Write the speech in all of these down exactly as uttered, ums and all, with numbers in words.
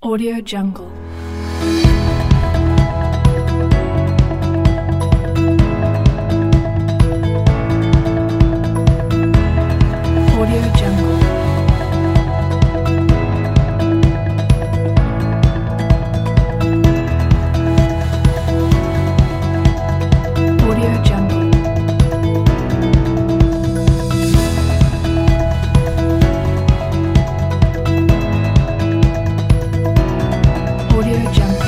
Audio Jungle. Audio Jungle. Audio Jungle. Audio Jungle.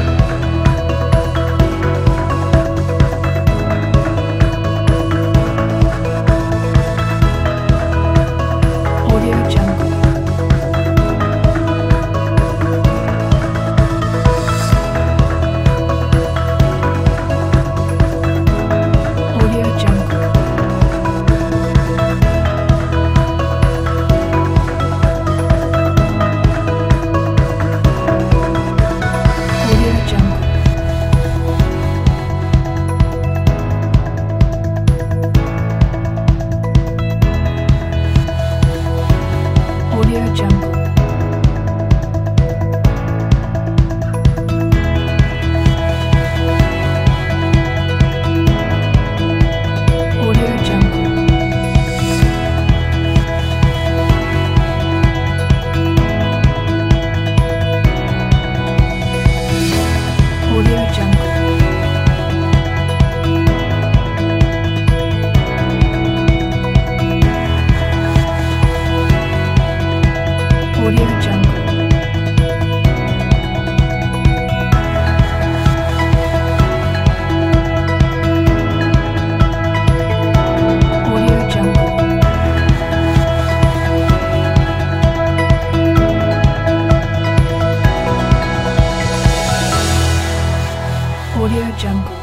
Audio Jungle. Audio Jungle. Audio Jungle. Audio Jungle. Audio Jungle. Audio Jungle. Audio Jungle. Audio Jungle. Audio Jungle.